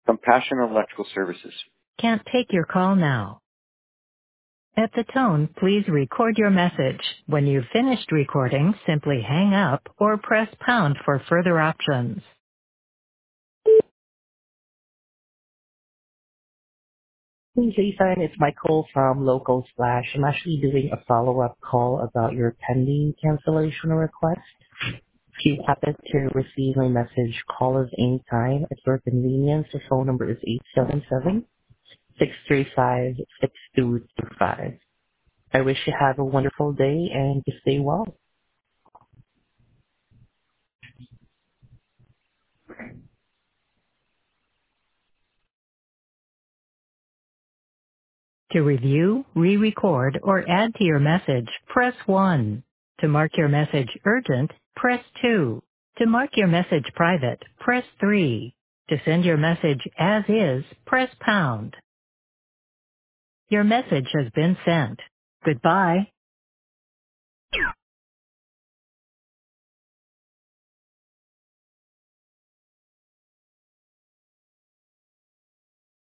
Compassion Electrical Services. Can't take your call now. At the tone, please record your message. When you've finished recording, simply hang up or press pound for further options. Hey, Jason, it's Michael from Local Splash. I'm actually doing a follow-up call about your pending cancellation request. If you happen to receive my message, call us anytime at your convenience. The phone number is 877-635-6225. I wish you have a wonderful day and you stay well. To review, re-record, or add to your message, press 1. To mark your message urgent, press 2. To mark your message private, press 3. To send your message as is, press pound. Your message has been sent. Goodbye.